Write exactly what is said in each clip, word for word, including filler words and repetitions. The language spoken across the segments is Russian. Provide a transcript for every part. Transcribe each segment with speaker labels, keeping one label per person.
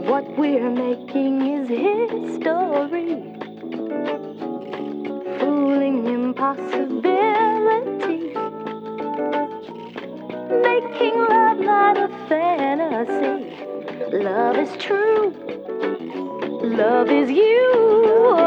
Speaker 1: What we're making is history, fooling impossibility, making love not a fantasy. Love is true, love is you.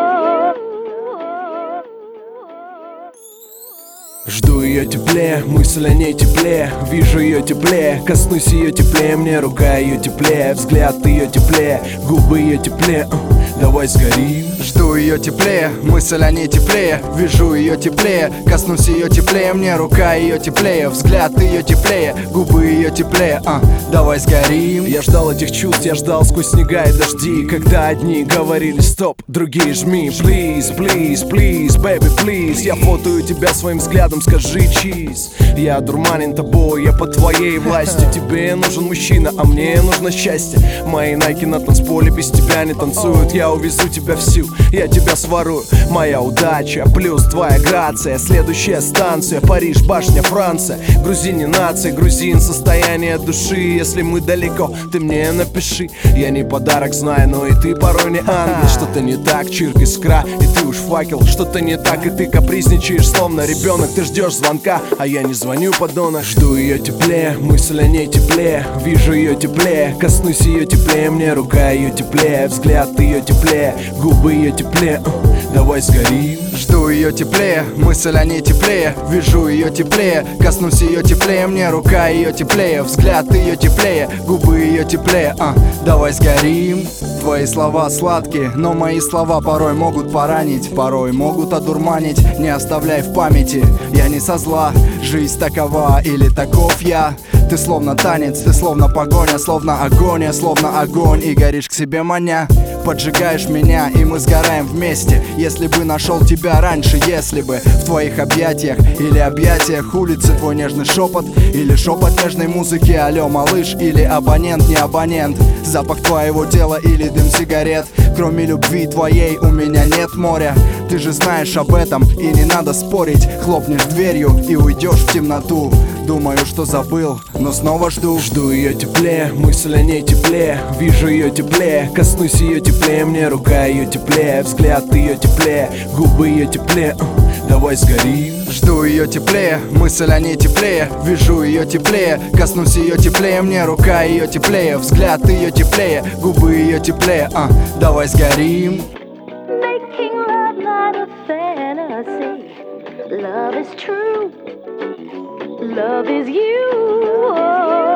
Speaker 2: Жду ее теплее, мысль о ней теплее, вижу ее теплее, коснусь ее теплее, мне рука ее теплее, взгляд ее теплее, губы ее теплее, uh, давай сгорим.
Speaker 3: Жду ее теплее, мысль о ней теплее, вижу ее теплее, коснусь ее теплее, мне рука ее теплее, взгляд ее теплее, губы ее теплее, а, давай сгорим.
Speaker 2: Я ждал этих чувств, я ждал сквозь снега и дожди, когда одни говорили стоп, другие жми. Please, please, please, baby, please. Я фотою тебя своим взглядом, скажи чиз. Я одурманен тобой, я под твоей властью. Тебе нужен мужчина, а мне нужно счастье. Мои найки на танцполе без тебя не танцуют. Я увезу тебя всю, я тебя сворую. Моя удача плюс твоя грация. Следующая станция Париж, башня, Франция. Грузин не нация, грузин состояние души. Если мы далеко, ты мне напиши. Я не подарок знаю, но и ты порой не ангел. Что-то не так, чирк, искра, и ты уж факел. Что-то не так, и ты капризничаешь, словно ребенок. Ты ждешь звонка, а я не звоню, подонок. Жду ее теплее, мысль о ней теплее, вижу ее теплее, коснусь ее теплее, мне рука ее теплее, взгляд ее теплее, губы ее теплее, uh, давай сгорим.
Speaker 3: Жду ее теплее, мысль о ней теплее, вижу ее теплее, коснусь ее теплее, мне рука ее теплее, взгляд ее теплее, губы ее теплее, а, давай сгорим. Твои слова сладкие, но мои слова порой могут поранить, порой могут одурманить, не оставляй в памяти. Я не со зла, жизнь такова или таков я. Ты словно танец, ты словно погоня, словно агония, словно огонь, и горишь к себе маня. Поджигаешь меня, и мы сгораем вместе. Если бы нашел тебя раньше, если бы в твоих объятиях или объятиях улицы твой нежный шепот, или шепот нежной музыки, алло, малыш, или абонент, не абонент, запах твоего тела или дым сигарет. Кроме любви твоей у меня нет моря. Ты же знаешь об этом, и не надо спорить. Хлопнешь дверью и уйдешь в темноту. Думаю, что забыл, но снова жду.
Speaker 2: Жду ее теплее, мысль о ней теплее, вижу ее теплее, коснусь ее теплее, мне рука ее теплее, взгляд ее теплее, губы ее теплее, uh, давай сгорим.
Speaker 3: Жду ее теплее, мысль о ней теплее, вижу ее теплее, коснусь ее теплее, мне рука ее теплее, взгляд ее теплее, губы ее теплее, а, давай сгорим.
Speaker 1: Making love not a fantasy. Love is true, love is you.